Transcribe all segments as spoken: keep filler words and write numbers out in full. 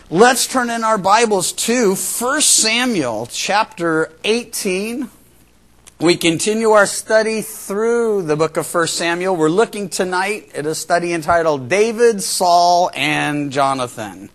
Let's turn in our Bibles to First Samuel chapter eighteen. We continue our study through the book of First Samuel. We're looking tonight at a study entitled David, Saul, and Jonathan.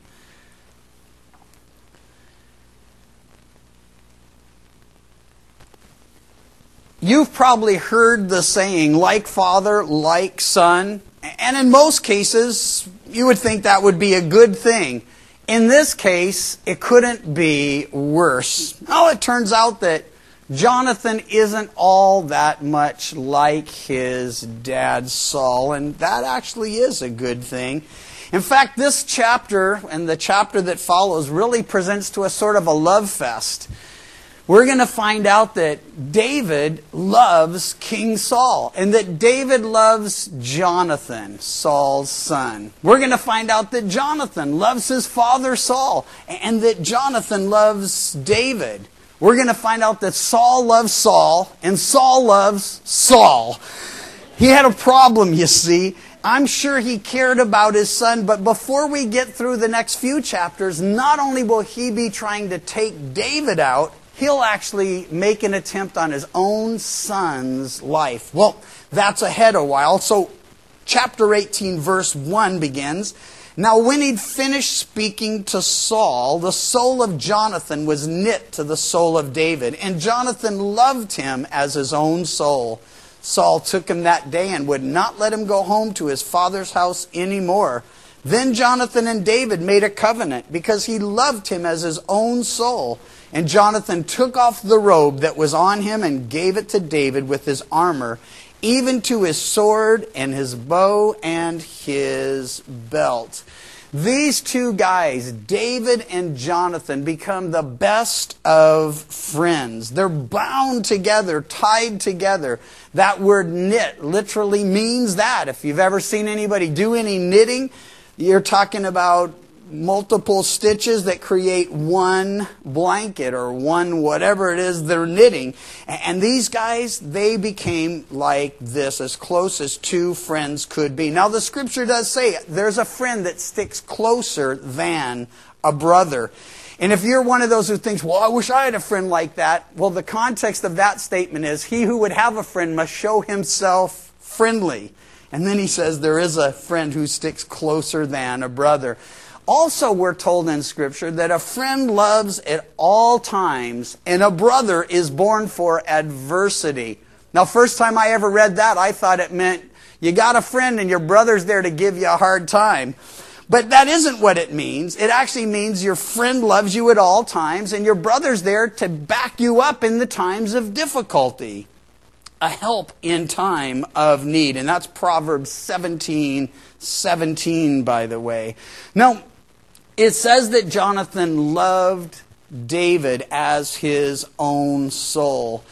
You've probably heard the saying, like father, like son. And in most cases, you would think that would be a good thing. In this case, it couldn't be worse. Now, it turns out that Jonathan isn't all that much like his dad Saul, and that actually is a good thing. In fact, this chapter and the chapter that follows really presents to us sort of a love fest. We're going to find out that David loves King Saul and that David loves Jonathan, Saul's son. We're going to find out that Jonathan loves his father Saul and that Jonathan loves David. We're going to find out that Saul loves Saul and Saul loves Saul. He had a problem, you see. I'm sure he cared about his son, but before we get through the next few chapters, not only will he be trying to take David out, he'll actually make an attempt on his own son's life. Well, that's ahead a while. So chapter eighteen, verse one begins. Now when he'd finished speaking to Saul, the soul of Jonathan was knit to the soul of David, and Jonathan loved him as his own soul. Saul took him that day and would not let him go home to his father's house anymore. Then Jonathan and David made a covenant because he loved him as his own soul. And Jonathan took off the robe that was on him and gave it to David with his armor, even to his sword and his bow and his belt. These two guys, David and Jonathan, become the best of friends. They're bound together, tied together. That word knit literally means that. If you've ever seen anybody do any knitting, you're talking about multiple stitches that create one blanket or one whatever it is they're knitting. And these guys, they became like this, as close as two friends could be. Now the scripture does say there's a friend that sticks closer than a brother. And if you're one of those who thinks, well, I wish I had a friend like that, well, the context of that statement is he who would have a friend must show himself friendly. And then he says there is a friend who sticks closer than a brother. Also, we're told in Scripture that a friend loves at all times, and a brother is born for adversity. Now, first time I ever read that, I thought it meant you got a friend and your brother's there to give you a hard time. But that isn't what it means. It actually means your friend loves you at all times, and your brother's there to back you up in the times of difficulty. A help in time of need. And that's Proverbs seventeen seventeen, by the way. Now, it says that Jonathan loved David as his own soul.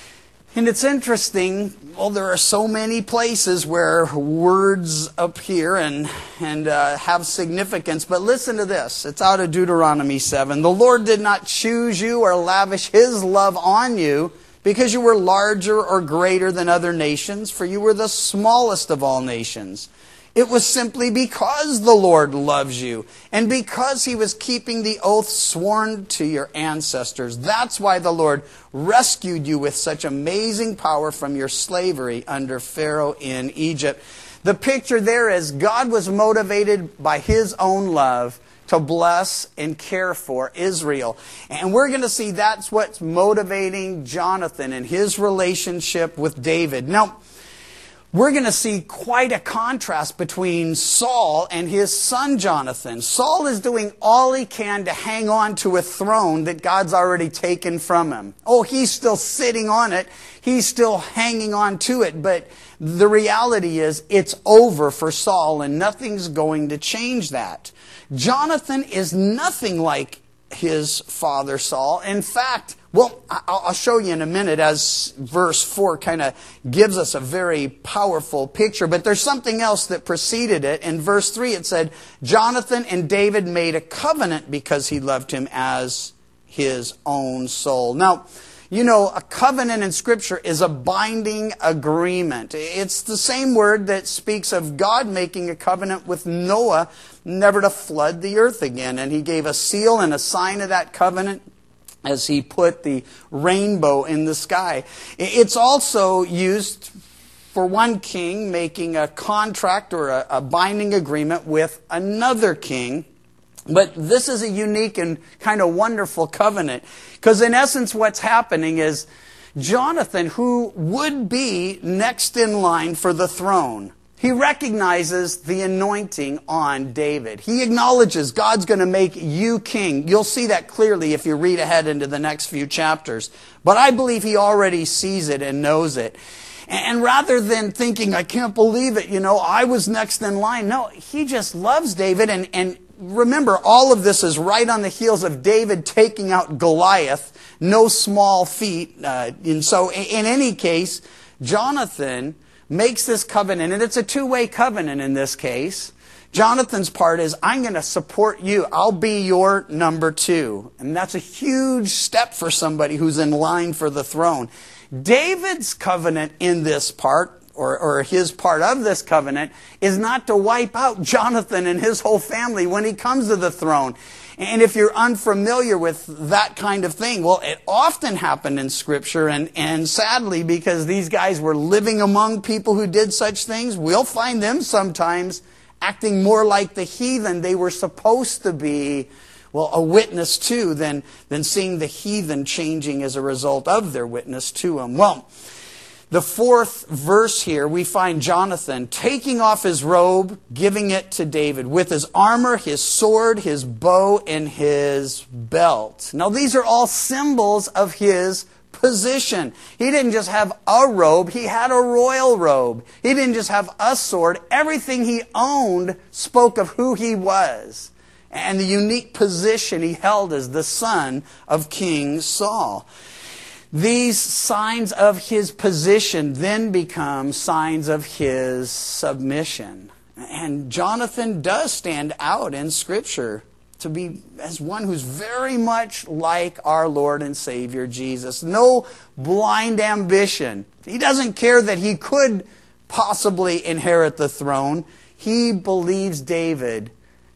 And it's interesting, well, there are so many places where words appear and, and uh, have significance. But listen to this. It's out of Deuteronomy seven. The Lord did not choose you or lavish His love on you because you were larger or greater than other nations, for you were the smallest of all nations. It was simply because the Lord loves you and because He was keeping the oath sworn to your ancestors. That's why the Lord rescued you with such amazing power from your slavery under Pharaoh in Egypt. The picture there is God was motivated by His own love to bless and care for Israel. And we're going to see that's what's motivating Jonathan in his relationship with David. Now, we're going to see quite a contrast between Saul and his son Jonathan. Saul is doing all he can to hang on to a throne that God's already taken from him. Oh, he's still sitting on it. He's still hanging on to it. But the reality is it's over for Saul and nothing's going to change that. Jonathan is nothing like his father Saul. In fact, well, I'll show you in a minute as verse four kind of gives us a very powerful picture. But there's something else that preceded it. In verse three it said, Jonathan and David made a covenant because he loved him as his own soul. Now, you know, a covenant in Scripture is a binding agreement. It's the same word that speaks of God making a covenant with Noah never to flood the earth again. And he gave a seal and a sign of that covenant as he put the rainbow in the sky. It's also used for one king making a contract or a, a binding agreement with another king. But this is a unique and kind of wonderful covenant, because in essence what's happening is Jonathan, who would be next in line for the throne, he recognizes the anointing on David. He acknowledges God's going to make you king. You'll see that clearly if you read ahead into the next few chapters. But I believe he already sees it and knows it. And rather than thinking, I can't believe it, you know, I was next in line. No, he just loves David. And, and remember, all of this is right on the heels of David taking out Goliath. No small feat. Uh, and so in any case, Jonathan makes this covenant, and it's a two-way covenant in this case. Jonathan's part is, I'm going to support you. I'll be your number two. And that's a huge step for somebody who's in line for the throne. David's covenant in this part, or, or his part of this covenant, is not to wipe out Jonathan and his whole family when he comes to the throne. And if you're unfamiliar with that kind of thing, well, it often happened in Scripture, and, and sadly, because these guys were living among people who did such things, we'll find them sometimes acting more like the heathen they were supposed to be, well, a witness to, than, than seeing the heathen changing as a result of their witness to him. Well, the fourth verse here, we find Jonathan taking off his robe, giving it to David, with his armor, his sword, his bow, and his belt. Now, these are all symbols of his position. He didn't just have a robe, he had a royal robe. He didn't just have a sword. Everything he owned spoke of who he was and the unique position he held as the son of King Saul. These signs of his position then become signs of his submission. And Jonathan does stand out in Scripture to be as one who's very much like our Lord and Savior Jesus. No blind ambition. He doesn't care that he could possibly inherit the throne. He believes David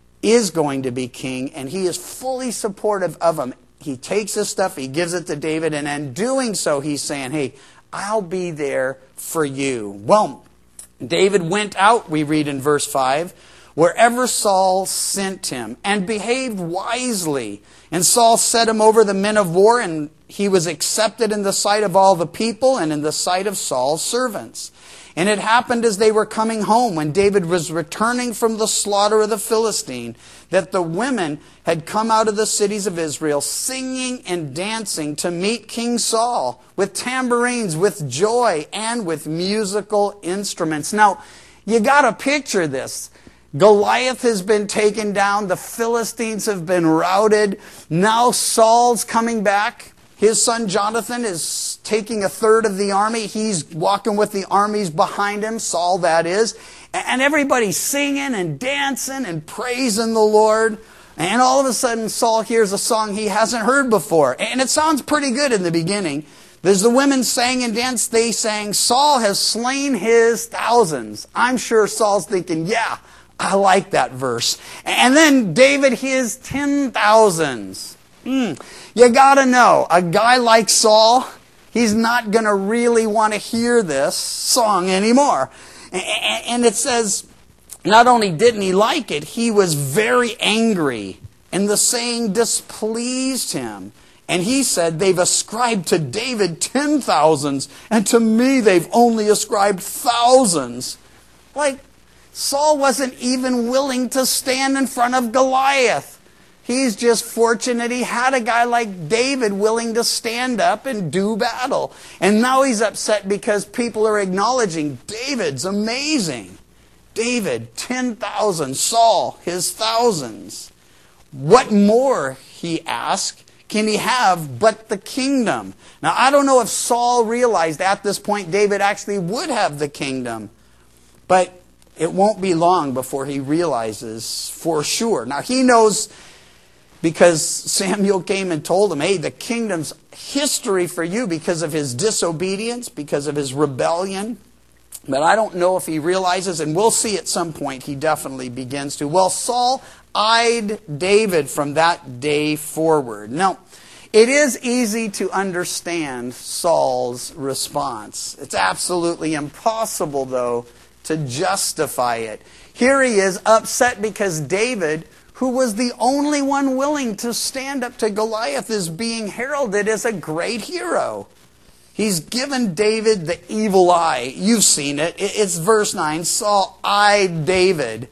is going to be king, and he is fully supportive of him. He takes this stuff, he gives it to David, and in doing so, he's saying, hey, I'll be there for you. Well, David went out, we read in verse five, wherever Saul sent him, and behaved wisely. And Saul set him over the men of war, and he was accepted in the sight of all the people and in the sight of Saul's servants. And it happened as they were coming home, when David was returning from the slaughter of the Philistine, that the women had come out of the cities of Israel, singing and dancing to meet King Saul, with tambourines, with joy, and with musical instruments. Now, you got to picture this. Goliath has been taken down. The Philistines have been routed. Now Saul's coming back. His son Jonathan is taking a third of the army. He's walking with the armies behind him, Saul that is. And everybody's singing and dancing and praising the Lord. And all of a sudden Saul hears a song he hasn't heard before. And it sounds pretty good in the beginning. As the women sang and danced, they sang, Saul has slain his thousands. I'm sure Saul's thinking, yeah, I like that verse. And then David his ten thousands. Mm. You gotta know, a guy like Saul, he's not gonna really want to hear this song anymore. And it says, not only didn't he like it, he was very angry. And the saying displeased him. And he said, they've ascribed to David ten thousands, and to me they've only ascribed thousands. Like, Saul wasn't even willing to stand in front of Goliath. He's just fortunate he had a guy like David willing to stand up and do battle. And now he's upset because people are acknowledging David's amazing. David, ten thousand. Saul, his thousands. What more, he asked, can he have but the kingdom? Now, I don't know if Saul realized at this point David actually would have the kingdom. But it won't be long before he realizes for sure. Now, he knows, because Samuel came and told him, hey, the kingdom's history for you because of his disobedience, because of his rebellion. But I don't know if he realizes, and we'll see at some point he definitely begins to. Well, Saul eyed David from that day forward. Now, it is easy to understand Saul's response. It's absolutely impossible, though, to justify it. Here he is upset because David, who was the only one willing to stand up to Goliath, is being heralded as a great hero. He's given David the evil eye. You've seen it. It's verse nine. Saul eyed David.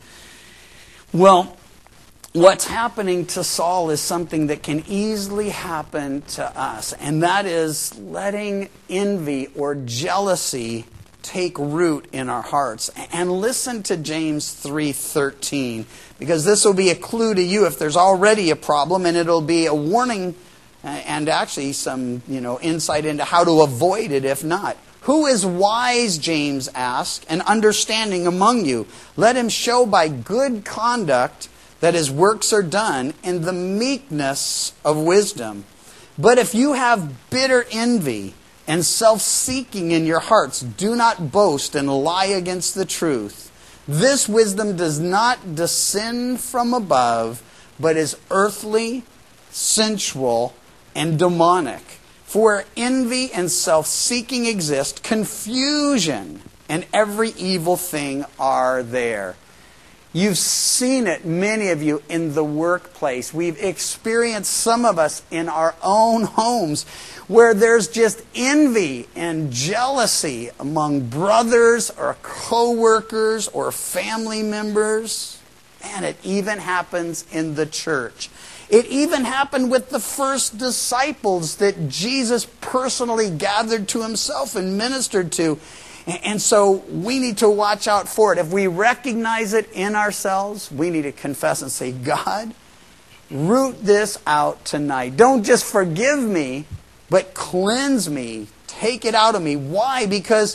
Well, what's happening to Saul is something that can easily happen to us, and that is letting envy or jealousy take root in our hearts. And listen to James three thirteen, because this will be a clue to you if there's already a problem, and it'll be a warning and actually some, you know, insight into how to avoid it if not. Who is wise, James asks, and understanding among you? Let him show by good conduct that his works are done in the meekness of wisdom. But if you have bitter envy and self-seeking in your hearts, do not boast and lie against the truth. This wisdom does not descend from above, but is earthly, sensual, and demonic. For where envy and self-seeking exist, confusion and every evil thing are there. You've seen it, many of you, in the workplace. We've experienced, some of us, in our own homes, where there's just envy and jealousy among brothers or co-workers or family members. And it even happens in the church. It even happened with the first disciples that Jesus personally gathered to himself and ministered to. And so we need to watch out for it. If we recognize it in ourselves, we need to confess and say, God, root this out tonight. Don't just forgive me, but cleanse me. Take it out of me. Why? Because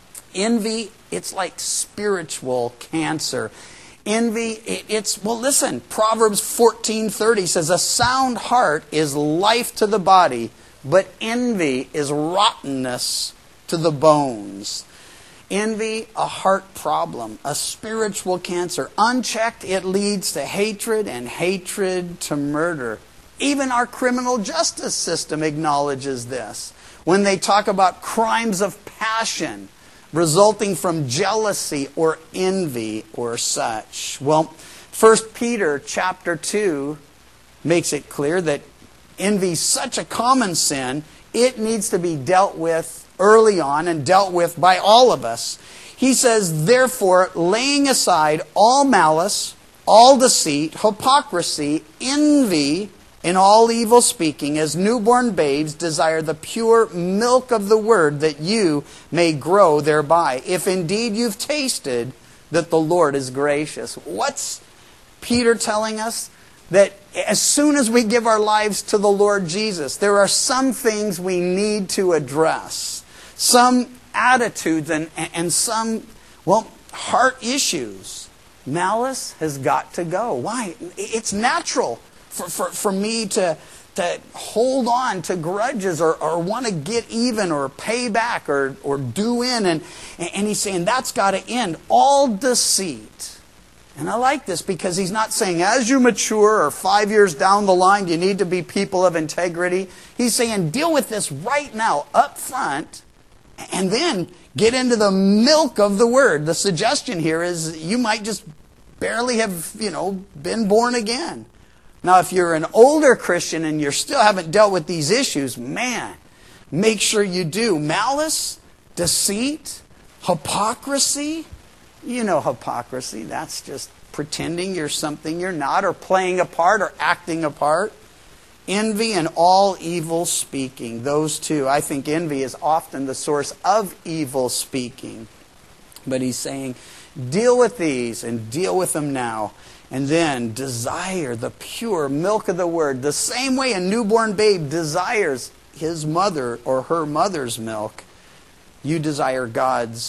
envy, it's like spiritual cancer. Envy, it's, well, listen, Proverbs fourteen thirty says, a sound heart is life to the body, but envy is rottenness to the bones. Envy, a heart problem, a spiritual cancer. Unchecked, it leads to hatred, and hatred to murder. Even our criminal justice system acknowledges this when they talk about crimes of passion resulting from jealousy or envy or such. Well, First Peter chapter two makes it clear that envy is such a common sin, it needs to be dealt with early on and dealt with by all of us. He says, therefore, laying aside all malice, all deceit, hypocrisy, envy, and all evil speaking, as newborn babes desire the pure milk of the word, that you may grow thereby, if indeed you've tasted that the Lord is gracious. What's Peter telling us? That as soon as we give our lives to the Lord Jesus, there are some things we need to address. Some attitudes and, and some, well, heart issues. Malice has got to go. Why? It's natural for, for, for me to, to hold on to grudges or, or want to get even or pay back or, or do in. And, and he's saying that's got to end. All deceit. And I like this because he's not saying as you mature or five years down the line you need to be people of integrity. He's saying deal with this right now up front and then get into the milk of the word. The suggestion here is you might just barely have, you know, been born again. Now, if you're an older Christian and you still haven't dealt with these issues, man, make sure you do. Malice, deceit, hypocrisy. You know hypocrisy. That's just pretending you're something you're not, or playing a part or acting a part. Envy and all evil speaking. Those two. I think envy is often the source of evil speaking. But he's saying, deal with these and deal with them now. And then desire the pure milk of the word. The same way a newborn babe desires his mother or her mother's milk, you desire God's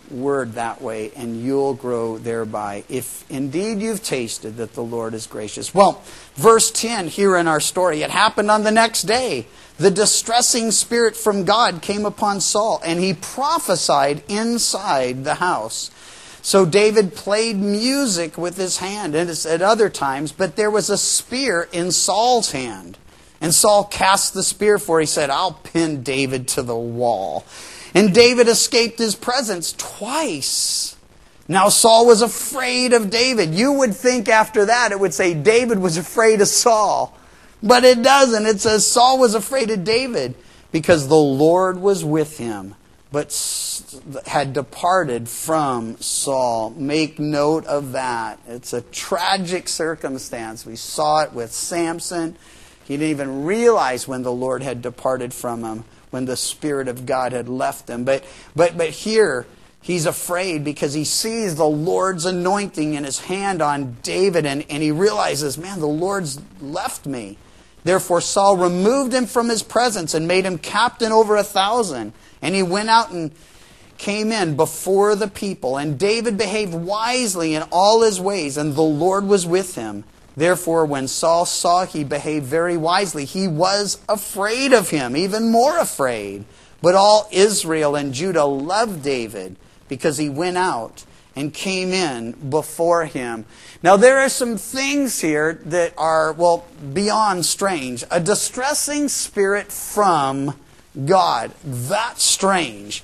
word that way, and you'll grow thereby, if indeed you've tasted that the Lord is gracious. Well, verse ten here in our story, it happened on the next day. The distressing spirit from God came upon Saul, and he prophesied inside the house. So David played music with his hand, and it's at other times, but there was a spear in Saul's hand. And Saul cast the spear, for he said, I'll pin David to the wall. And David escaped his presence twice. Now Saul was afraid of David. You would think after that it would say David was afraid of Saul. But it doesn't. It says Saul was afraid of David because the Lord was with him, but had departed from Saul. Make note of that. It's a tragic circumstance. We saw it with Samson. He didn't even realize when the Lord had departed from him, when the Spirit of God had left him. But, but, but here, he's afraid because he sees the Lord's anointing in his hand on David, and, and he realizes, man, the Lord's left me. Therefore Saul removed him from his presence and made him captain over a thousand. And he went out and came in before the people. And David behaved wisely in all his ways, and the Lord was with him. Therefore, when Saul saw he behaved very wisely, he was afraid of him, even more afraid. But all Israel and Judah loved David because he went out and came in before him. Now, there are some things here that are, well, beyond strange. A distressing spirit from God. That's strange.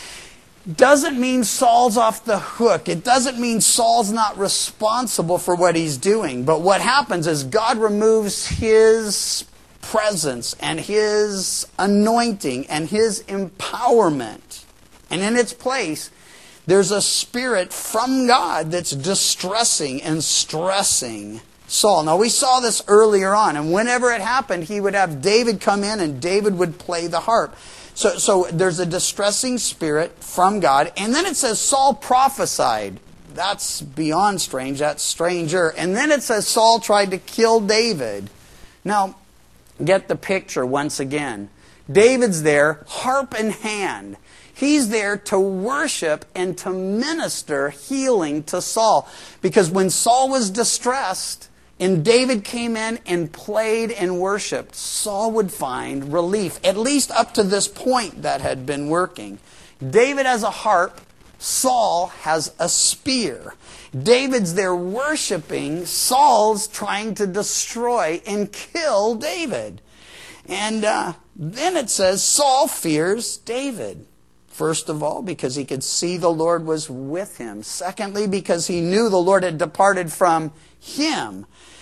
Doesn't mean Saul's off the hook. It doesn't mean Saul's not responsible for what he's doing. But what happens is God removes his presence and his anointing and his empowerment. And in its place, there's a spirit from God that's distressing and stressing Saul. Now, we saw this earlier on, and whenever it happened, he would have David come in and David would play the harp. So, so there's a distressing spirit from God. And then it says Saul prophesied. That's beyond strange. That's stranger. And then it says Saul tried to kill David. Now, get the picture once again. David's there, harp in hand. He's there to worship and to minister healing to Saul. Because when Saul was distressed and David came in and played and worshiped, Saul would find relief, at least up to this point that had been working. David has a harp. Saul has a spear. David's there worshiping. Saul's trying to destroy and kill David. And uh, then it says Saul fears David. First of all, because he could see the Lord was with him. Secondly, because he knew the Lord had departed from him.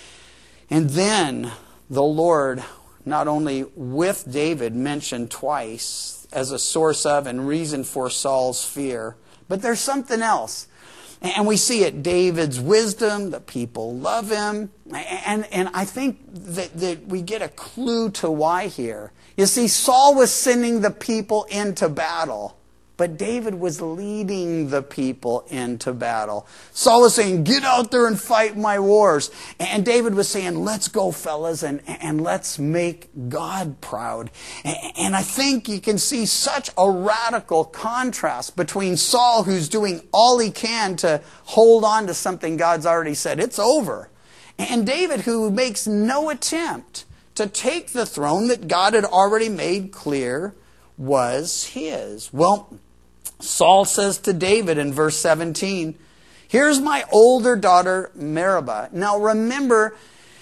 And then the Lord, not only with David, mentioned twice as a source of and reason for Saul's fear, but there's something else. And we see it, David's wisdom, the people love him. And, and I think that, that we get a clue to why here. You see, Saul was sending the people into battle, but David was leading the people into battle. Saul was saying, get out there and fight my wars. And David was saying, let's go, fellas, and, and let's make God proud. And I think you can see such a radical contrast between Saul, who's doing all he can to hold on to something God's already said, it's over, and David, who makes no attempt to take the throne that God had already made clear was his. Well, Saul says to David in verse seventeen, here's my older daughter Merab. Now remember,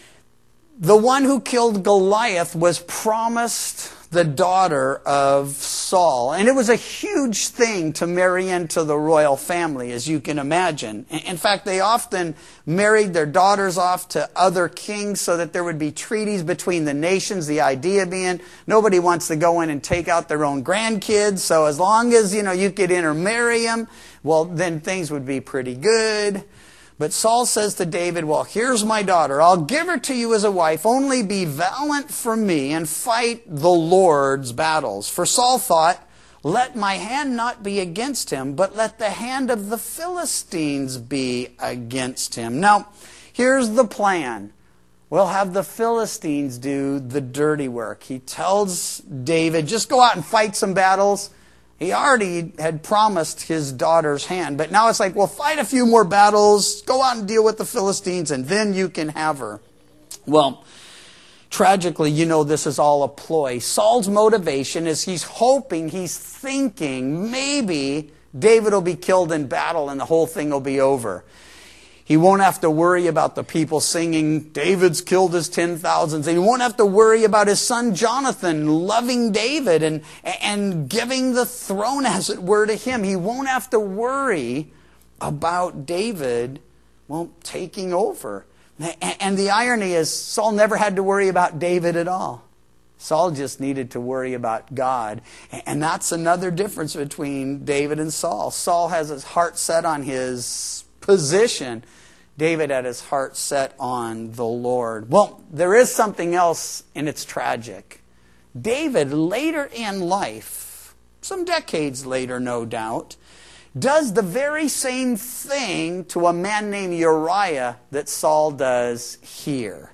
the one who killed Goliath was promised the daughter of Saul. And it was a huge thing to marry into the royal family, as you can imagine. In fact, they often married their daughters off to other kings so that there would be treaties between the nations. The idea being nobody wants to go in and take out their own grandkids. So as long as, you know, you could intermarry them, well, then things would be pretty good. But Saul says to David, well, here's my daughter. I'll give her to you as a wife. Only be valiant for me and fight the Lord's battles. For Saul thought, let my hand not be against him, but let the hand of the Philistines be against him. Now, here's the plan. We'll have the Philistines do the dirty work. He tells David, just go out and fight some battles. He already had promised his daughter's hand. But now it's like, well, fight a few more battles, go out and deal with the Philistines, and then you can have her. Well, tragically, you know this is all a ploy. Saul's motivation is he's hoping, he's thinking, maybe David will be killed in battle and the whole thing will be over. He won't have to worry about the people singing, David's killed his ten thousands. He won't have to worry about his son Jonathan loving David and, and giving the throne, as it were, to him. He won't have to worry about David, well, taking over. And the irony is, Saul never had to worry about David at all. Saul just needed to worry about God. And that's another difference between David and Saul. Saul has his heart set on his position. David had his heart set on the Lord. Well, there is something else, and it's tragic. David, later in life, some decades later, no doubt, does the very same thing to a man named Uriah that Saul does here.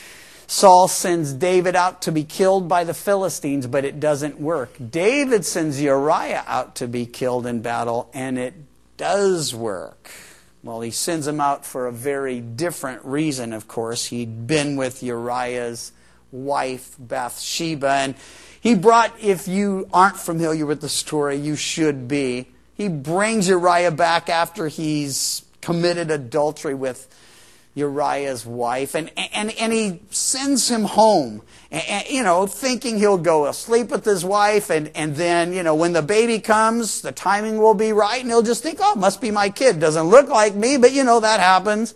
Saul sends David out to be killed by the Philistines, but it doesn't work. David sends Uriah out to be killed in battle, and it does work. Well, he sends him out for a very different reason, of course. He'd been with Uriah's wife, Bathsheba, and he brought, if you aren't familiar with the story, you should be. He brings Uriah back after he's committed adultery with Uriah's wife, and and and he sends him home, and, you know, thinking he'll go sleep with his wife, and and then, you know, when the baby comes, the timing will be right, and he'll just think, oh, it must be my kid. Doesn't look like me, but you know, that happens.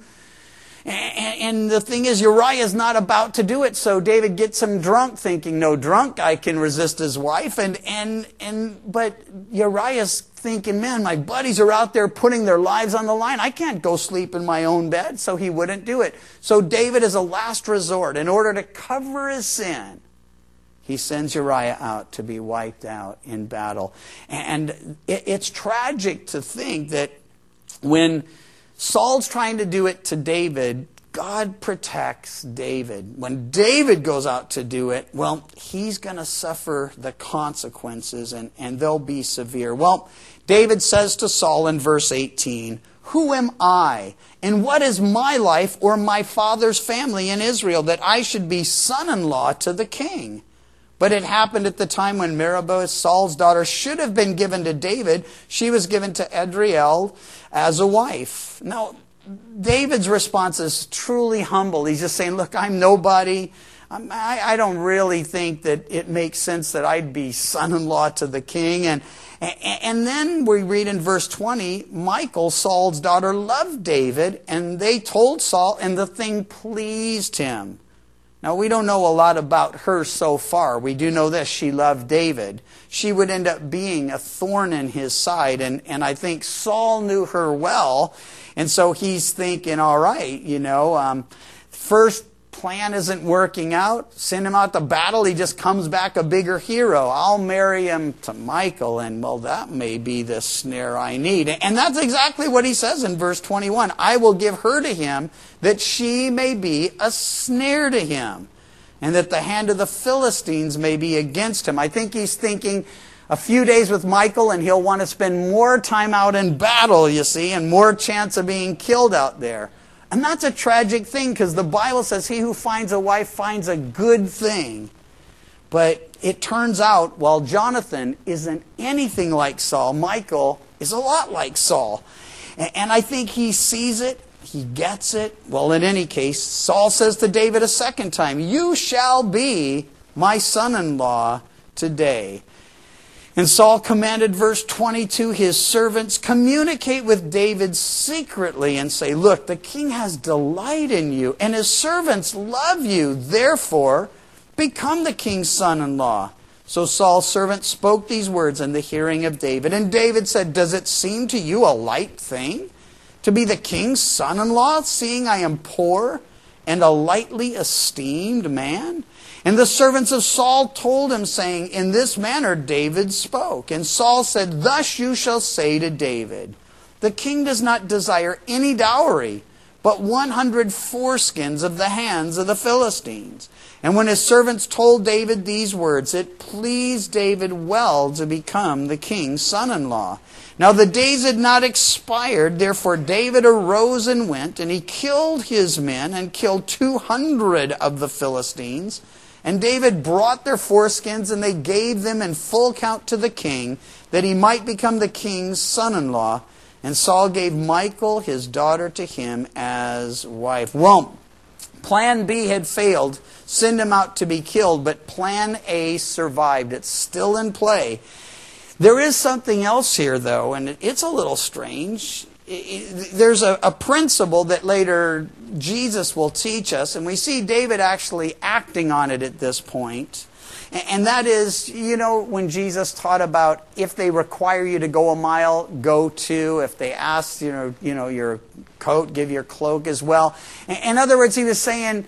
And, and the thing is, Uriah's not about to do it, so David gets him drunk, thinking, no drunk guy can resist his wife, and and and but Uriah's thinking, man, my buddies are out there putting their lives on the line. I can't go sleep in my own bed, so he wouldn't do it. So David, as a last resort, in order to cover his sin, he sends Uriah out to be wiped out in battle. And it, it's tragic to think that when Saul's trying to do it to David, God protects David. When David goes out to do it, well, he's going to suffer the consequences, and, and they'll be severe. Well, David says to Saul in verse eighteen, who am I, and what is my life or my father's family in Israel, that I should be son-in-law to the king? But it happened at the time when Merab, Saul's daughter, should have been given to David. She was given to Adriel as a wife. Now, David's response is truly humble. He's just saying, look, I'm nobody. I'm, I, I don't really think that it makes sense that I'd be son-in-law to the king. And, and then we read in verse twenty, Michal, Saul's daughter, loved David, and they told Saul, and the thing pleased him. Now, we don't know a lot about her so far. We do know this. She loved David. She would end up being a thorn in his side. And, and I think Saul knew her well. And so he's thinking, all right, you know, um, first plan isn't working out. Send him out to battle. He just comes back a bigger hero. I'll marry him to Michal, and, well, that may be the snare I need. And that's exactly what he says in verse twenty-one. I will give her to him that she may be a snare to him, and that the hand of the Philistines may be against him. I think he's thinking a few days with Michal, and he'll want to spend more time out in battle, you see, and more chance of being killed out there. And that's a tragic thing, because the Bible says he who finds a wife finds a good thing. But it turns out, while Jonathan isn't anything like Saul, Michal is a lot like Saul. And I think he sees it, he gets it. Well, in any case, Saul says to David a second time, you shall be my son-in-law today. And Saul commanded, verse twenty-two, his servants, communicate with David secretly and say, look, the king has delight in you, and his servants love you. Therefore, become the king's son-in-law. So Saul's servant spoke these words in the hearing of David. And David said, does it seem to you a light thing to be the king's son-in-law, seeing I am poor and a lightly esteemed man? And the servants of Saul told him, saying, in this manner David spoke. And Saul said, thus you shall say to David, the king does not desire any dowry, but one hundred foreskins of the hands of the Philistines. And when his servants told David these words, it pleased David well to become the king's son-in-law. Now the days had not expired, therefore David arose and went, and he killed his men, and killed two hundred of the Philistines. And David brought their foreskins, and they gave them in full count to the king, that he might become the king's son-in-law. And Saul gave Michal, his daughter, to him as wife. Well, plan B had failed. Send him out to be killed. But plan A survived. It's still in play. There is something else here, though, and it's a little strange. There's a, a principle that later Jesus will teach us, and we see David actually acting on it at this point. And that is, you know, when Jesus taught about if they require you to go a mile, go two. If they ask, you know, you know, your coat, give your cloak as well. In other words, he was saying,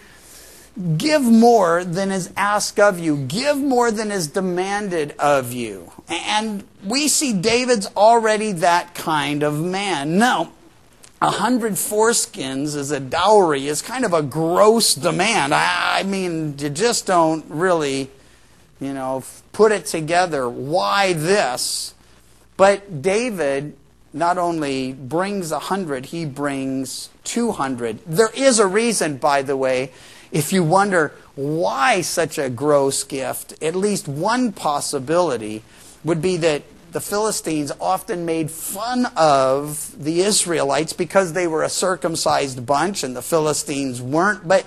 give more than is asked of you. Give more than is demanded of you. And we see David's already that kind of man. Now, a hundred foreskins as a dowry is kind of a gross demand. I mean, you just don't really, you know, put it together. Why this? But David not only brings a hundred, he brings two hundred. There is a reason, by the way, if you wonder why such a gross gift. At least one possibility would be that the Philistines often made fun of the Israelites because they were a circumcised bunch and the Philistines weren't. But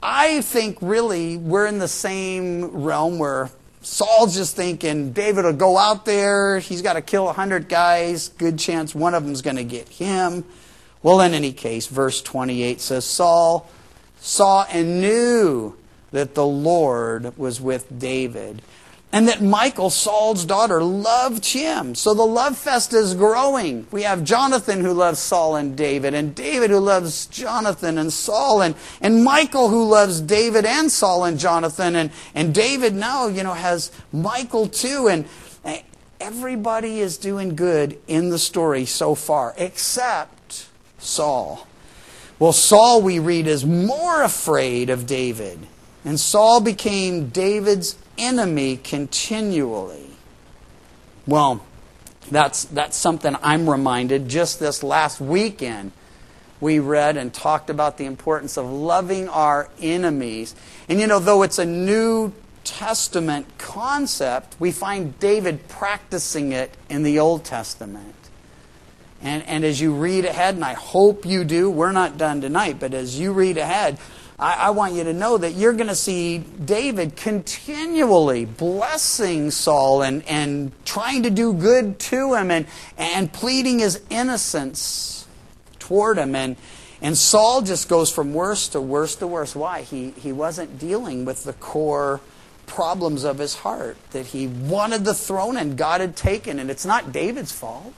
I think really we're in the same realm where Saul's just thinking David will go out there, he's got to kill a hundred guys, good chance one of them's going to get him. Well, in any case, verse twenty-eight says, Saul saw and knew that the Lord was with David, and that Michal, Saul's daughter, loved him. So the love fest is growing. We have Jonathan who loves Saul and David, and David who loves Jonathan and Saul, and, and Michal who loves David and Saul and Jonathan, and, and David now, you know, has Michal too, and everybody is doing good in the story so far, except Saul. Well, Saul, we read, is more afraid of David, and Saul became David's enemy continually. Well, that's that's something I'm reminded. Just this last weekend, we read and talked about the importance of loving our enemies. And you know, though it's a New Testament concept, we find David practicing it in the Old Testament. And, and as you read ahead, and I hope you do, we're not done tonight, but as you read ahead, I, I want you to know that you're going to see David continually blessing Saul and, and trying to do good to him and, and pleading his innocence toward him. And, and Saul just goes from worse to worse to worse. Why? He, he wasn't dealing with the core problems of his heart, that he wanted the throne and God had taken it. It's not David's fault.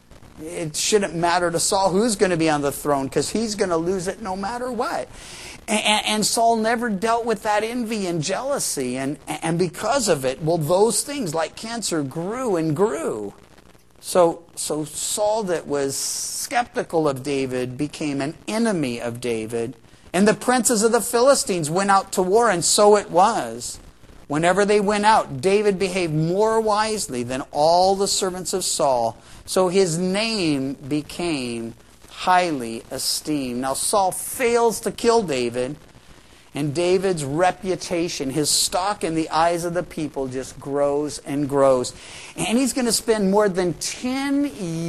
It shouldn't matter to Saul who's going to be on the throne, because he's going to lose it no matter what. And, and Saul never dealt with that envy and jealousy. And, and because of it, well, those things like cancer grew and grew. So, so Saul, that was skeptical of David, became an enemy of David. And the princes of the Philistines went out to war, and so it was. Whenever they went out, David behaved more wisely than all the servants of Saul. So his name became highly esteemed. Now Saul fails to kill David, and David's reputation, his stock in the eyes of the people, just grows and grows. And he's going to spend more than ten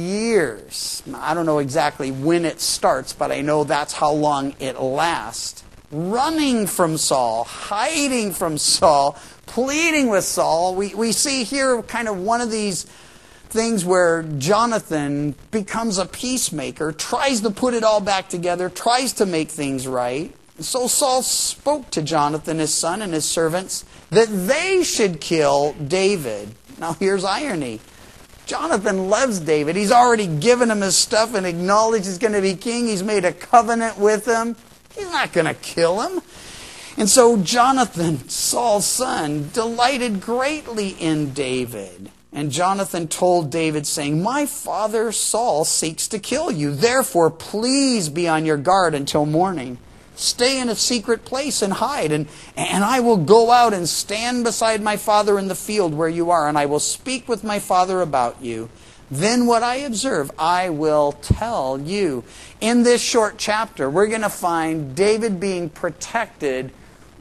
years, I don't know exactly when it starts, but I know that's how long it lasts, running from Saul, hiding from Saul, pleading with Saul. We, we see here kind of one of these things where Jonathan becomes a peacemaker, tries to put it all back together, tries to make things right. So Saul spoke to Jonathan, his son, and his servants that they should kill David. Now here's irony. Jonathan loves David. He's already given him his stuff and acknowledged he's going to be king. He's made a covenant with him. He's not going to kill him. And so Jonathan, Saul's son, delighted greatly in David. And Jonathan told David, saying, "My father Saul seeks to kill you. Therefore, please be on your guard until morning. Stay in a secret place and hide, and, and I will go out and stand beside my father in the field where you are, and I will speak with my father about you. Then what I observe, I will tell you." In this short chapter, we're going to find David being protected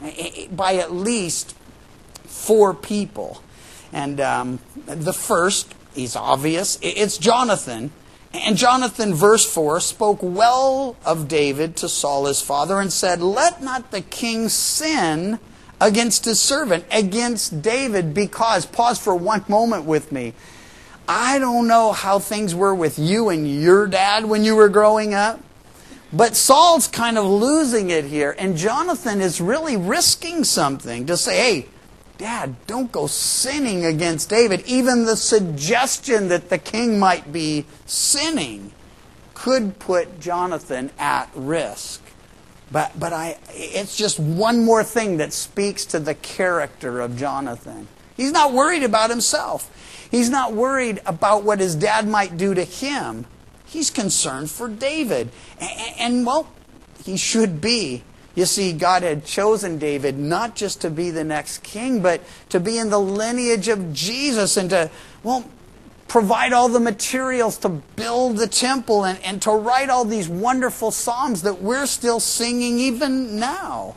by at least four people. And um, the first is obvious. It's Jonathan. And Jonathan, verse four, spoke well of David to Saul his father and said, "Let not the king sin against his servant," against David, because, pause for one moment with me. I don't know how things were with you and your dad when you were growing up, but Saul's kind of losing it here. And Jonathan is really risking something to say, "Hey, Dad, don't go sinning against David." Even the suggestion that the king might be sinning could put Jonathan at risk. But but I it's just one more thing that speaks to the character of Jonathan. He's not worried about himself. He's not worried about what his dad might do to him. He's concerned for David. And, and well, he should be. You see, God had chosen David not just to be the next king, but to be in the lineage of Jesus and to, well, provide all the materials to build the temple and, and to write all these wonderful psalms that we're still singing even now.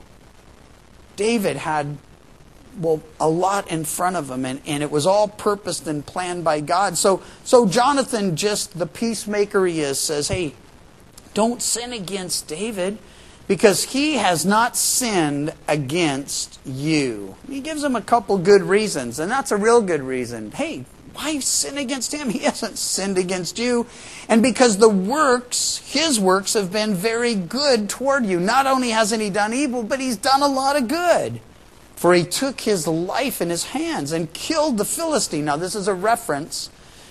David had, well, a lot in front of him, and, and it was all purposed and planned by God. So, so Jonathan, just the peacemaker he is, says, "Hey, don't sin against David, because he has not sinned against you." He gives him a couple good reasons, and that's a real good reason. Hey, why sin against him? He hasn't sinned against you. And because the works, his works, have been very good toward you. Not only hasn't he done evil, but he's done a lot of good. For he took his life in his hands and killed the Philistine. Now this is a reference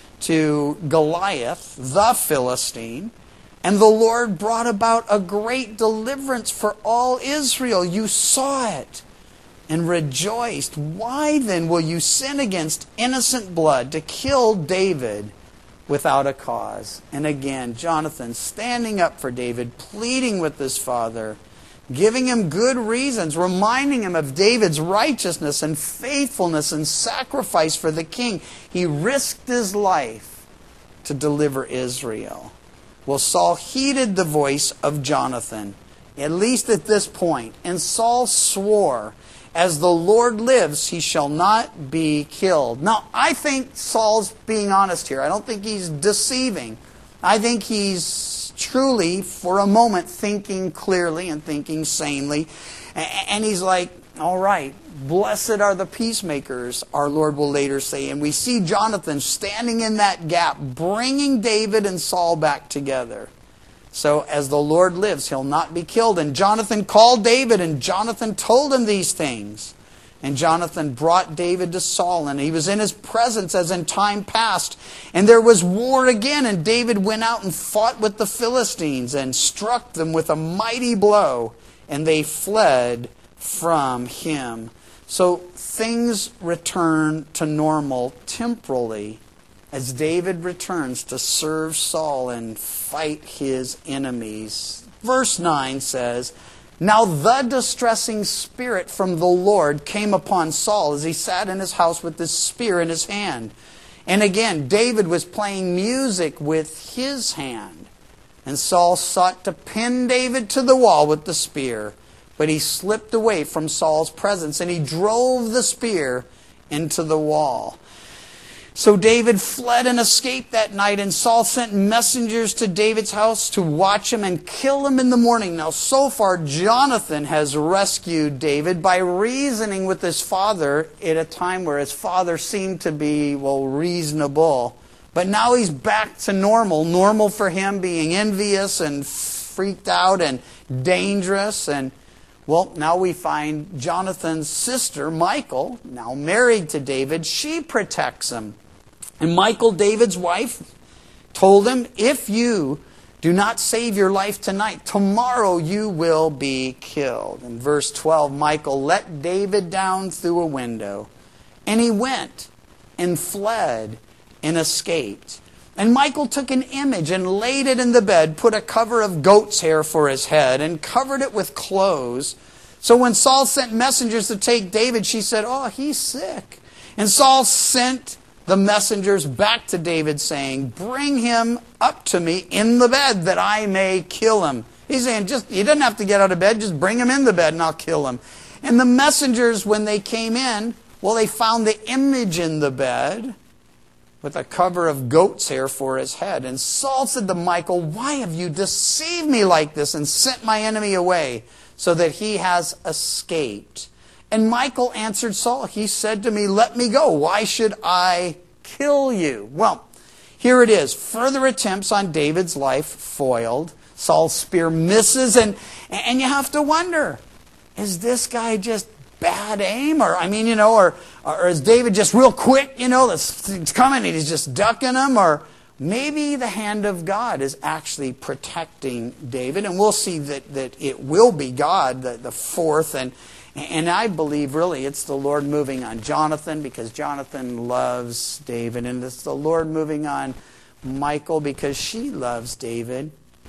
to Goliath, the Philistine. And the Lord brought about a great deliverance for all Israel. You saw it and rejoiced. Why then will you sin against innocent blood to kill David without a cause? And again, Jonathan standing up for David, pleading with his father, giving him good reasons, reminding him of David's righteousness and faithfulness and sacrifice for the king. He risked his life to deliver Israel. Well, Saul heeded the voice of Jonathan, at least at this point. And Saul swore, "As the Lord lives, he shall not be killed." Now, I think Saul's being honest here. I don't think he's deceiving. I think he's truly, for a moment, thinking clearly and thinking sanely. And he's like, all right, blessed are the peacemakers, our Lord will later say. And we see Jonathan standing in that gap, bringing David and Saul back together. So, as the Lord lives, he'll not be killed. And Jonathan called David, and Jonathan told him these things. And Jonathan brought David to Saul, and he was in his presence as in time past. And there was war again, and David went out and fought with the Philistines and struck them with a mighty blow, and they fled from him. So things return to normal temporally as David returns to serve Saul and fight his enemies. Verse nine says, "Now the distressing spirit from the Lord came upon Saul as he sat in his house with his spear in his hand." And again, David was playing music with his hand. And Saul sought to pin David to the wall with the spear. But he slipped away from Saul's presence, and he drove the spear into the wall. So David fled and escaped that night, and Saul sent messengers to David's house to watch him and kill him in the morning. Now, so far, Jonathan has rescued David by reasoning with his father at a time where his father seemed to be, well, reasonable. But now he's back to normal. Normal for him being envious and freaked out and dangerous. And, well, now we find Jonathan's sister, Michal, now married to David. She protects him. And Michal, David's wife, told him, "If you do not save your life tonight, tomorrow you will be killed." In verse twelve, Michal let David down through a window. And he went and fled and escaped. And Michal took an image and laid it in the bed, put a cover of goat's hair for his head, and covered it with clothes. So when Saul sent messengers to take David, she said, "Oh, he's sick." And Saul sent the messengers back to David, saying, "Bring him up to me in the bed, that I may kill him." He's saying, just he doesn't have to get out of bed, just bring him in the bed and I'll kill him. And the messengers, when they came in, well, they found the image in the bed with a cover of goat's hair for his head. And Saul said to Michal, "Why have you deceived me like this and sent my enemy away, so that he has escaped?" And Michal answered Saul, "He said to me, 'Let me go. Why should I kill you?'" Well, here it is. Further attempts on David's life foiled. Saul's spear misses, and, and you have to wonder, is this guy just bad aim? Or, I mean, you know, or, or is David just real quick, you know, it's coming and he's just ducking him? Or maybe the hand of God is actually protecting David, and we'll see that, that it will be God, the, the fourth, and And I believe, really, it's the Lord moving on Jonathan, because Jonathan loves David. And it's the Lord moving on Michal, because she loves David.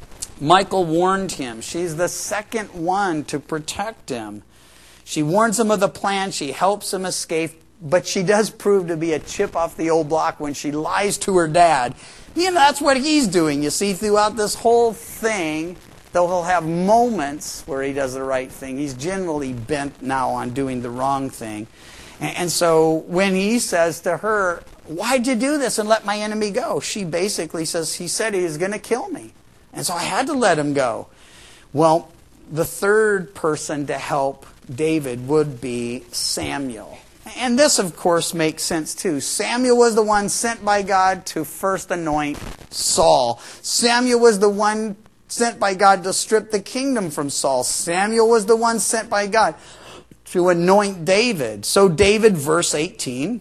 Michal warned him. She's the second one to protect him. She warns him of the plan. She helps him escape. But she does prove to be a chip off the old block when she lies to her dad. You know, that's what he's doing, you see, throughout this whole thing. Though he'll have moments where he does the right thing, he's generally bent now on doing the wrong thing. And so when he says to her, "Why'd you do this and let my enemy go?" she basically says, "He said he was going to kill me. And so I had to let him go." Well, the third person to help David would be Samuel. And this, of course, makes sense too. Samuel was the one sent by God to first anoint Saul. Samuel was the one sent by God to strip the kingdom from Saul. Samuel was the one sent by God to anoint David. So David, verse eighteen,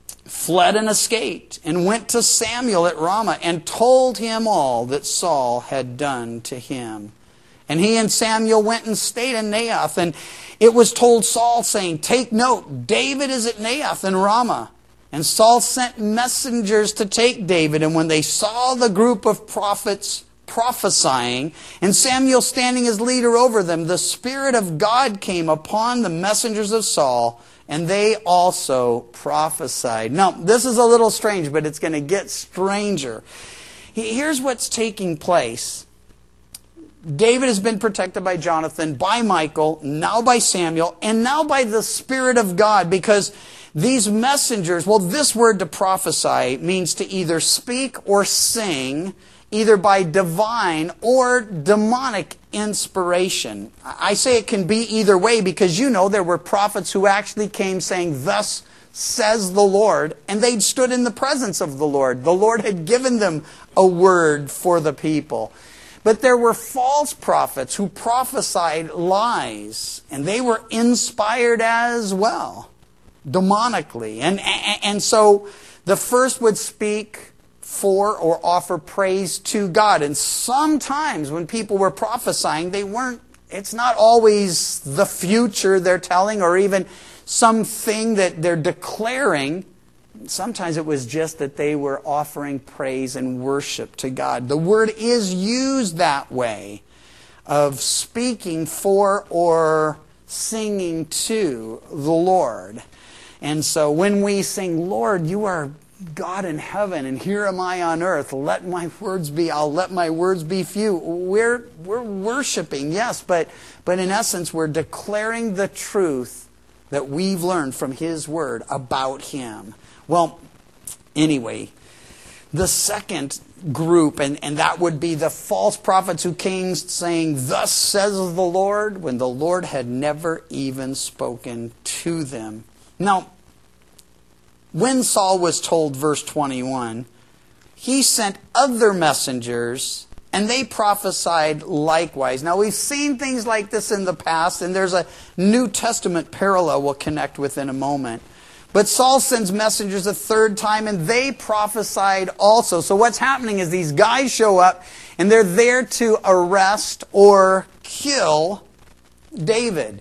fled and escaped and went to Samuel at Ramah and told him all that Saul had done to him. And he and Samuel went and stayed in Naioth. And it was told Saul, saying, "Take note, David is at Naioth in Ramah." And Saul sent messengers to take David. And when they saw the group of prophets prophesying, and Samuel standing as leader over them, the Spirit of God came upon the messengers of Saul, and they also prophesied. Now, this is a little strange, but it's going to get stranger. Here's what's taking place. David has been protected by Jonathan, by Michal, now by Samuel, and now by the Spirit of God, because these messengers, well, this word to prophesy means to either speak or sing, either by divine or demonic inspiration. I say it can be either way, because you know there were prophets who actually came saying, "Thus says the Lord," and they'd stood in the presence of the Lord. The Lord had given them a word for the people. But there were false prophets who prophesied lies, and they were inspired as well, demonically. And, and so the first would speak for or offer praise to God. And sometimes when people were prophesying, they weren't, it's not always the future they're telling or even something that they're declaring. Sometimes it was just that they were offering praise and worship to God. The word is used that way, of speaking for or singing to the Lord. And so when we sing, "Lord, you are God in heaven, and here am I on earth. Let my words be, I'll let my words be few." We're, we're worshiping, yes, but, but in essence, we're declaring the truth that we've learned from His Word about Him. Well, anyway, the second group, and, and that would be the false prophets who came saying, "Thus says the Lord," when the Lord had never even spoken to them. Now, when Saul was told, verse twenty-one, he sent other messengers, and they prophesied likewise. Now, we've seen things like this in the past, and there's a New Testament parallel we'll connect with in a moment. But Saul sends messengers a third time, and they prophesied also. So what's happening is these guys show up, and they're there to arrest or kill David.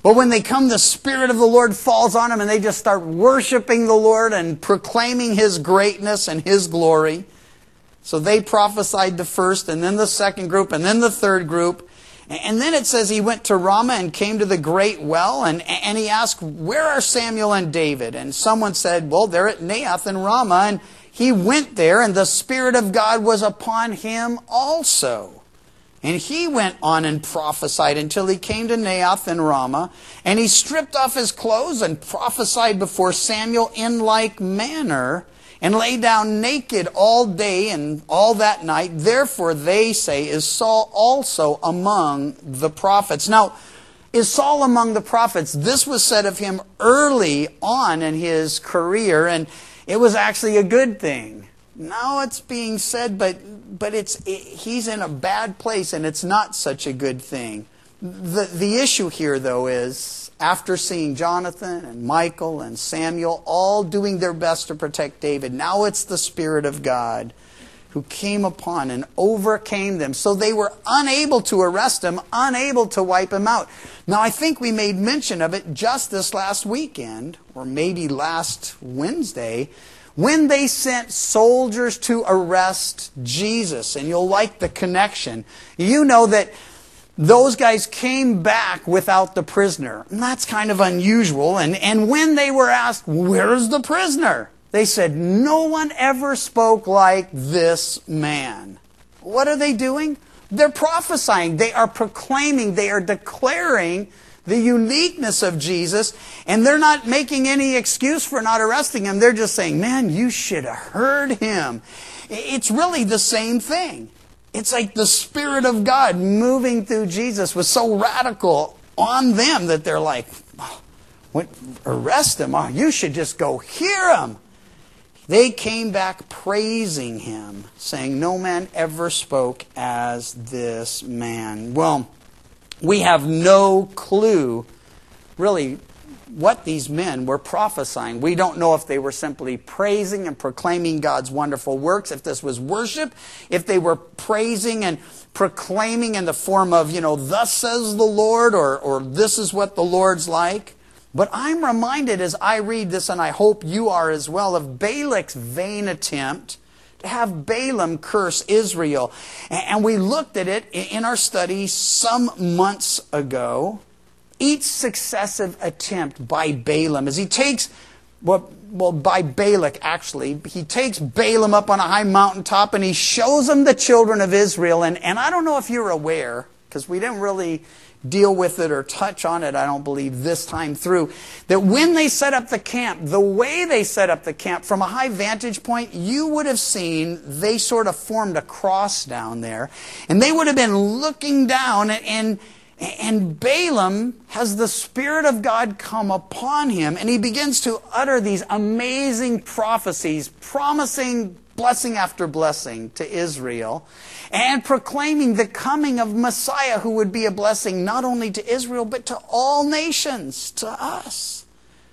But when they come, the Spirit of the Lord falls on them and they just start worshiping the Lord and proclaiming His greatness and His glory. So they prophesied the first, and then the second group, and then the third group. And then it says he went to Ramah and came to the great well, and, and he asked, where are Samuel and David? And someone said, well, they're at Naioth and Ramah. And he went there, and the Spirit of God was upon him also. And he went on and prophesied until he came to Naioth and Ramah. And he stripped off his clothes and prophesied before Samuel in like manner, and lay down naked all day and all that night. Therefore, they say, is Saul also among the prophets? Now, is Saul among the prophets? This was said of him early on in his career, and it was actually a good thing. Now it's being said, but but it's it, he's in a bad place, and it's not such a good thing. The the issue here, though, is after seeing Jonathan and Michael and Samuel all doing their best to protect David, now it's the Spirit of God who came upon and overcame them. So they were unable to arrest him, unable to wipe him out. Now I think we made mention of it just this last weekend, or maybe last Wednesday, when they sent soldiers to arrest Jesus. And you'll like the connection. You know that those guys came back without the prisoner. And that's kind of unusual. And, and when they were asked, where's the prisoner? They said, no one ever spoke like this man. What are they doing? They're prophesying. They are proclaiming. They are declaring the uniqueness of Jesus. And they're not making any excuse for not arresting him. They're just saying, man, you should have heard him. It's really the same thing. It's like the Spirit of God moving through Jesus was so radical on them that they're like, oh, what, arrest him? Oh, you should just go hear him. They came back praising him, saying, no man ever spoke as this man. Well, we have no clue, really, what these men were prophesying. We don't know if they were simply praising and proclaiming God's wonderful works, if this was worship, if they were praising and proclaiming in the form of, you know, thus says the Lord, or, or this is what the Lord's like. But I'm reminded as I read this, and I hope you are as well, of Balak's vain attempt to have Balaam curse Israel. And we looked at it in our study some months ago. Each successive attempt by Balaam, as he takes, well, well, by Balak actually, he takes Balaam up on a high mountaintop and he shows him the children of Israel. And, and I don't know if you're aware, because we didn't really deal with it or touch on it, I don't believe, this time through, that when they set up the camp, the way they set up the camp from a high vantage point, you would have seen they sort of formed a cross down there. And they would have been looking down and, and And Balaam has the Spirit of God come upon him, and he begins to utter these amazing prophecies, promising blessing after blessing to Israel, and proclaiming the coming of Messiah, who would be a blessing not only to Israel, but to all nations, to us.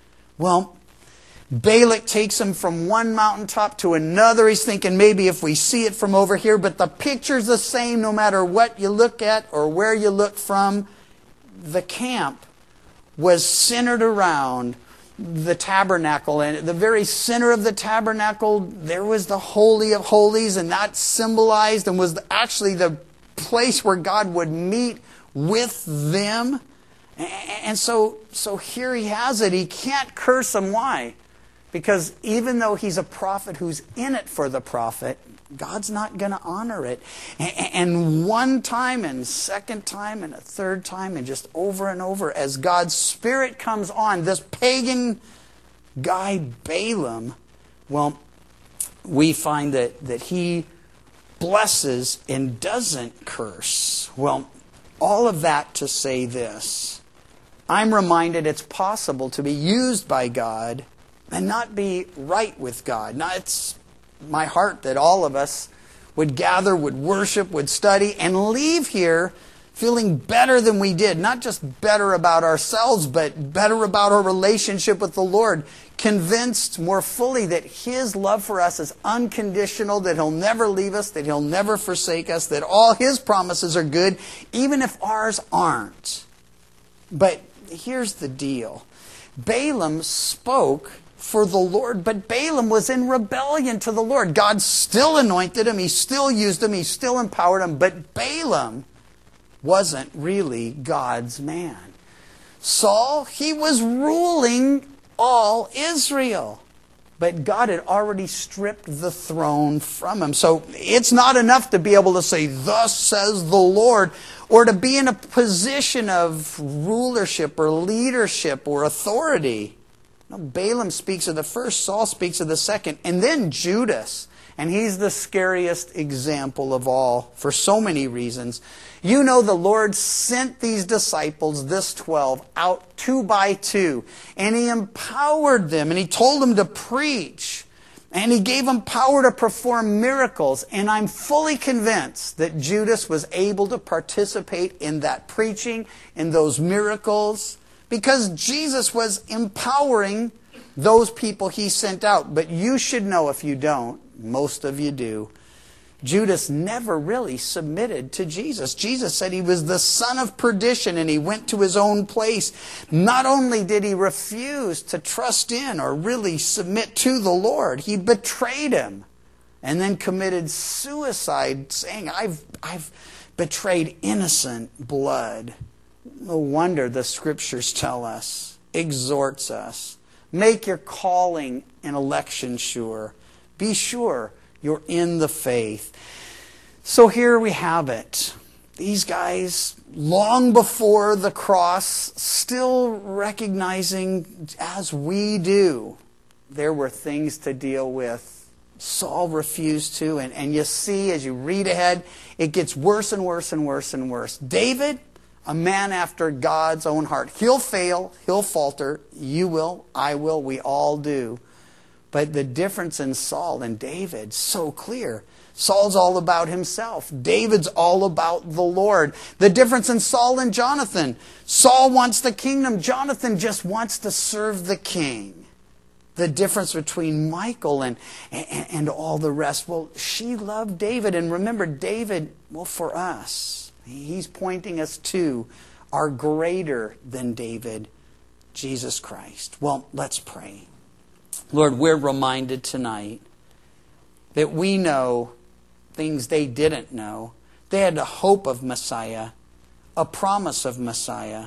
Well, Balak takes him from one mountaintop to another. He's thinking maybe if we see it from over here, but the picture's the same no matter what you look at or where you look from. The camp was centered around the tabernacle, and at the very center of the tabernacle there was the Holy of Holies, and that symbolized and was actually the place where God would meet with them. And so, so here he has it. He can't curse them. Why? Because even though he's a prophet who's in it for the prophet, God's not going to honor it. And one time and second time and a third time and just over and over, as God's Spirit comes on this pagan guy Balaam, well, we find that, that he blesses and doesn't curse. Well, all of that to say this. I'm reminded it's possible to be used by God and not be right with God. Now, it's my heart that all of us would gather, would worship, would study, and leave here feeling better than we did. Not just better about ourselves, but better about our relationship with the Lord. Convinced more fully that His love for us is unconditional, that He'll never leave us, that He'll never forsake us, that all His promises are good, even if ours aren't. But here's the deal. Balaam spoke for the Lord, but Balaam was in rebellion to the Lord. God still anointed him, he still used him, he still empowered him, but Balaam wasn't really God's man. Saul, he was ruling all Israel, but God had already stripped the throne from him. So it's not enough to be able to say, "Thus says the Lord," or to be in a position of rulership or leadership or authority. No, Balaam speaks of the first, Saul speaks of the second, and then Judas. And he's the scariest example of all for so many reasons. You know, the Lord sent these disciples, this twelve, out two by two. And he empowered them, and he told them to preach. And he gave them power to perform miracles. And I'm fully convinced that Judas was able to participate in that preaching, in those miracles, because Jesus was empowering those people he sent out. But you should know, if you don't, most of you do, Judas never really submitted to Jesus. Jesus said he was the son of perdition, and he went to his own place. Not only did he refuse to trust in or really submit to the Lord, he betrayed him and then committed suicide, saying, I've, I've betrayed innocent blood. No wonder the scriptures tell us, exhorts us, make your calling and election sure. Be sure you're in the faith. So here we have it. These guys, long before the cross, still recognizing, as we do, there were things to deal with. Saul refused to, and, and you see, as you read ahead, it gets worse and worse and worse and worse. David, a man after God's own heart. He'll fail, he'll falter, you will, I will, we all do. But the difference in Saul and David, so clear. Saul's all about himself. David's all about the Lord. The difference in Saul and Jonathan. Saul wants the kingdom. Jonathan just wants to serve the king. The difference between Michal and, and, and all the rest. Well, she loved David. And remember, David, well, for us, he's pointing us to our greater than David, Jesus Christ. Well, let's pray. Lord, we're reminded tonight that we know things they didn't know. They had a hope of Messiah, a promise of Messiah.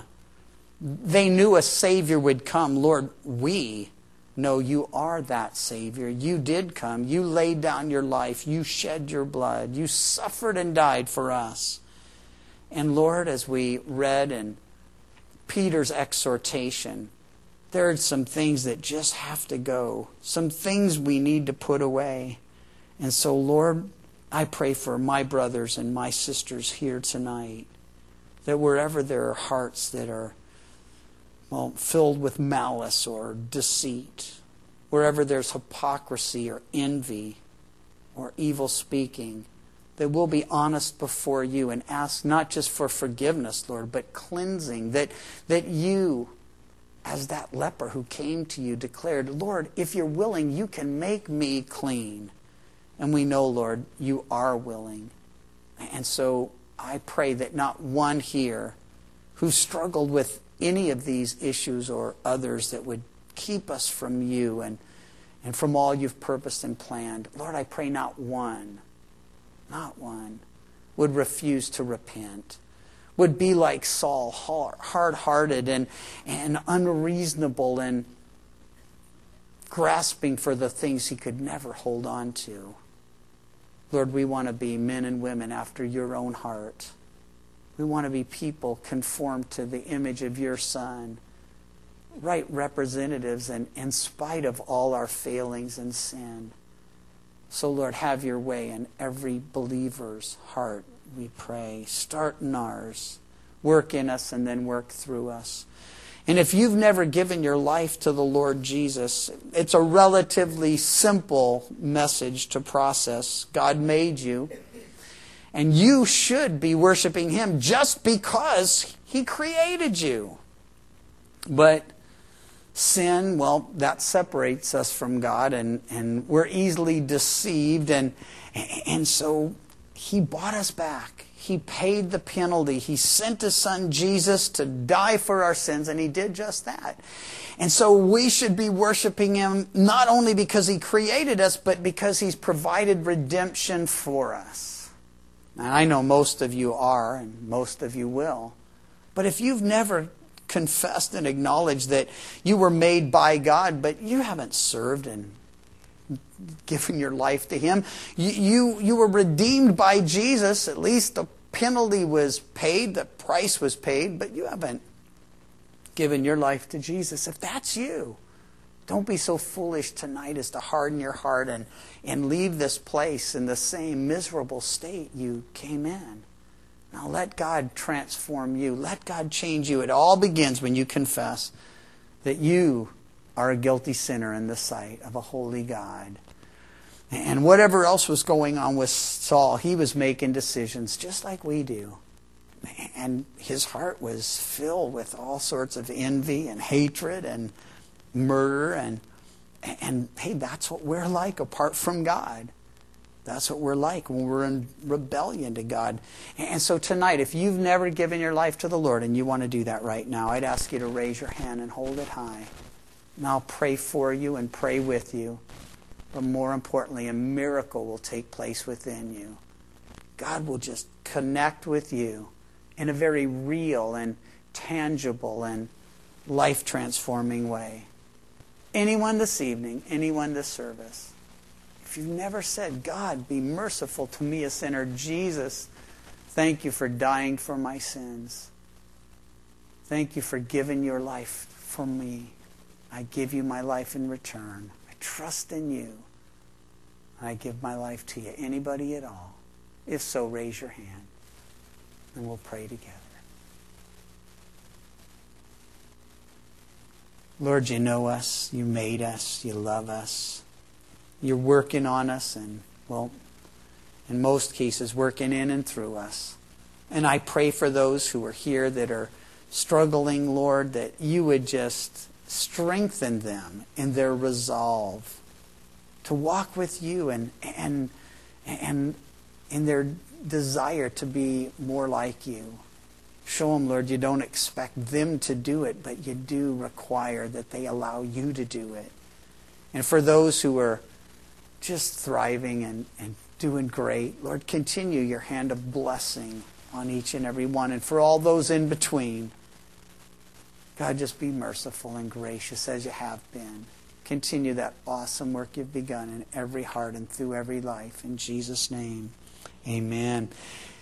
They knew a Savior would come. Lord, we know you are that Savior. You did come. You laid down your life. You shed your blood. You suffered and died for us. And Lord, as we read in Peter's exhortation, there are some things that just have to go. Some things we need to put away. And so, Lord, I pray for my brothers and my sisters here tonight, that wherever there are hearts that are, well, filled with malice or deceit, wherever there's hypocrisy or envy or evil speaking, that we'll be honest before you and ask not just for forgiveness, Lord, but cleansing, that, that you, as that leper who came to you, declared, Lord, if you're willing, you can make me clean. And we know, Lord, you are willing. And so I pray that not one here who struggled with any of these issues or others that would keep us from you and, and from all you've purposed and planned, Lord, I pray not one, not one, would refuse to repent, would be like Saul, hard-hearted and, and unreasonable and grasping for the things he could never hold on to. Lord, we want to be men and women after your own heart. We want to be people conformed to the image of your Son, right representatives and in spite of all our failings and sin. So, Lord, have your way in every believer's heart, we pray. Start in ours. Work in us and then work through us. And if you've never given your life to the Lord Jesus, it's a relatively simple message to process. God made you, and you should be worshiping Him just because He created you. But sin, well, that separates us from God, and, and we're easily deceived, and, and so He bought us back. He paid the penalty. He sent His Son Jesus to die for our sins, and He did just that. And so we should be worshiping Him not only because He created us, but because He's provided redemption for us. And I know most of you are, and most of you will. But if you've never confessed and acknowledged that you were made by God, but you haven't served and given your life to Him, you, you, you were redeemed by Jesus. At least the penalty was paid, the price was paid, but you haven't given your life to Jesus. If that's you, don't be so foolish tonight as to harden your heart and, and leave this place in the same miserable state you came in. Now let God transform you. Let God change you. It all begins when you confess that you are a guilty sinner in the sight of a holy God. And whatever else was going on with Saul, he was making decisions just like we do. And his heart was filled with all sorts of envy and hatred and murder. And, and hey, that's what we're like apart from God. That's what we're like when we're in rebellion to God. And so tonight, if you've never given your life to the Lord and you want to do that right now, I'd ask you to raise your hand and hold it high. And I'll pray for you and pray with you. But more importantly, a miracle will take place within you. God will just connect with you in a very real and tangible and life-transforming way. Anyone this evening, anyone this service, if you've never said, God, be merciful to me, a sinner, Jesus, thank you for dying for my sins. Thank you for giving your life for me. I give you my life in return. I trust in you. I give my life to you. Anybody at all? If so, raise your hand and we'll pray together. Lord, you know us. You made us. You love us. You're working on us and, well, in most cases, working in and through us. And I pray for those who are here that are struggling, Lord, that you would just strengthen them in their resolve to walk with you and and and in their desire to be more like you. Show them, Lord, you don't expect them to do it, but you do require that they allow you to do it. And for those who are just thriving and, and doing great, Lord, continue your hand of blessing on each and every one. And for all those in between, God, just be merciful and gracious as you have been. Continue that awesome work you've begun in every heart and through every life. In Jesus' name, amen.